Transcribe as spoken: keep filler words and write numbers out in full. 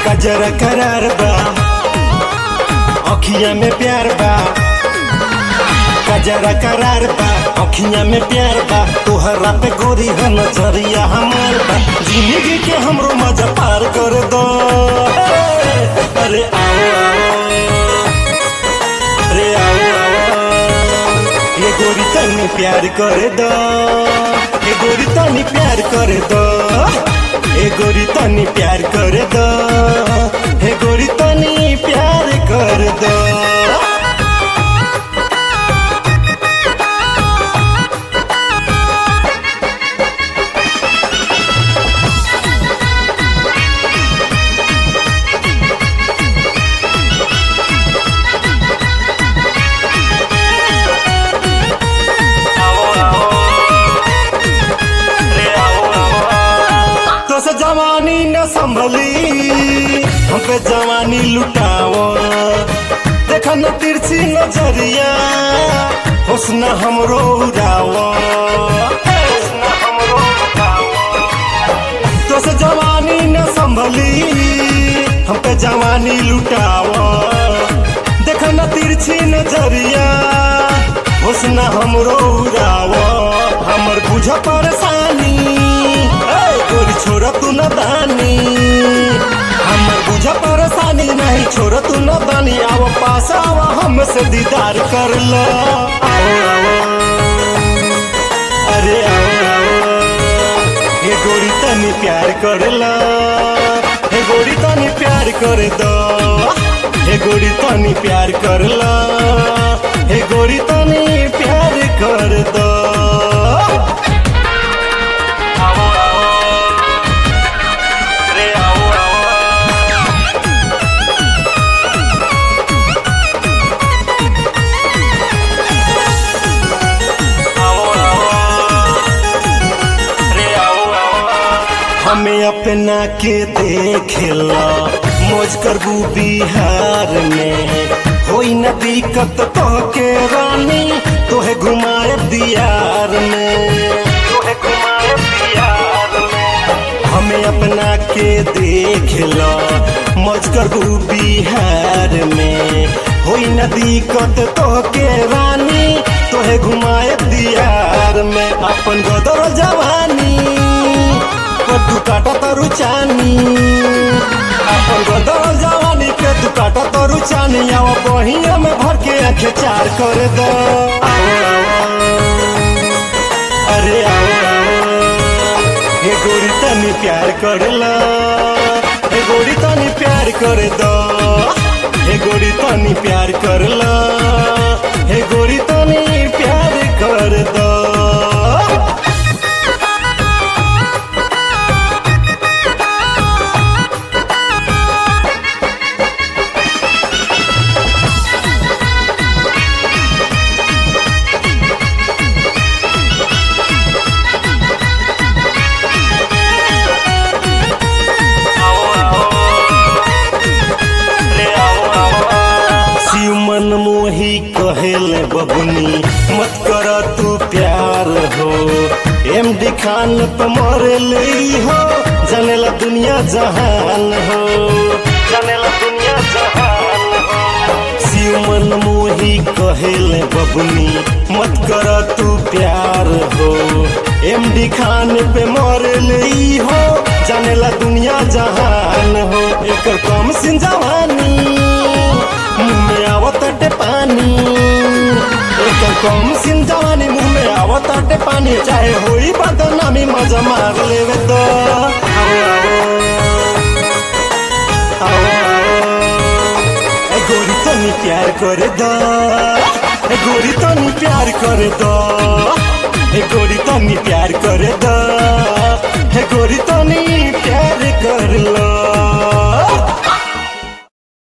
कजरा करार बा अखिया में प्यार बा कजरा करार बा अखिया में प्यार बा तोहरा पे गोरी है नजरिया हमार बा जिंदगी के हमरो मजा पार कर दो। अरे आओ अरे आओ ये गोरी तनी प्यार कर दो ये गोरी तनी प्यार कर दो ए गोरी तनी प्यार कर दो हे गोरी तनी प्यार कर दो। जवानी न संभली हम पे जवानी लुटाओ देखा न तिरछी नजरिया हुस्न हमरो उड़ाओ तो से जवानी न संभली हम पे जवानी लुटाओ देखा न तिरछी नजरिया हुस्न हमरो उड़ाओ हमर बुझ परेशानी गोरी छोरा तू न दानी हमर बुझा परेशानी नहीं छोरा तू न दानी आओ पास आओ हमसे दीदार कर लो आओ आओ अरे आओ आओ ये गोरी तनी प्यार कर लो हे गोरी तनी प्यार कर दो हे गोरी तनी प्यार कर लो हे गोरी तनी प्यार कर दो। हमें अपना के देखेला मौज करबू बिहार में होई न दिक्कत तो के रानी तोहे घुमाए दियार में तोहे घुमाए दियार में हमें अपना के देखेला मौज करबू बिहार में होई न दिक्कत तो के रानी तोहे घुमाए दियार में अपन गदर जवानी तू काटा तरु चानी अपन गदर जवानी के तू काटा तरु चानी आओ बहिया में भर के आंखें चार कर दो आओ आओ अरे आओ आओ हे गोरी तनी प्यार कर लो हे गोरी तनी प्यार कर दो हे गोरी तनी प्यार कर लो हे गोरी तनी प्यार कर दो। मन मोही कहेले बबुनी मत कर तू प्यार हो एम डी खान पे मरे ले हो जानेला दुनिया जहान हो जानेला दुनिया जहान हो शिव मन मोही कहेले बबुनी मत कर तू प्यार हो एम डी खान पे मरे ले हो जानेला दुनिया जहान हो एक कम सिन जवानी मुँह में आवताटे पानी एक कम सिन जवानी मुँह में आवताटे पानी चाहे होई बदनामी मजा मार लेवे तो आओ आओ आओ ए गोरी तनी प्यार कर दो ए गोरी तनी प्यार कर दो ए गोरी तनी प्यार कर दो ए गोरी तनी प्यार कर लो।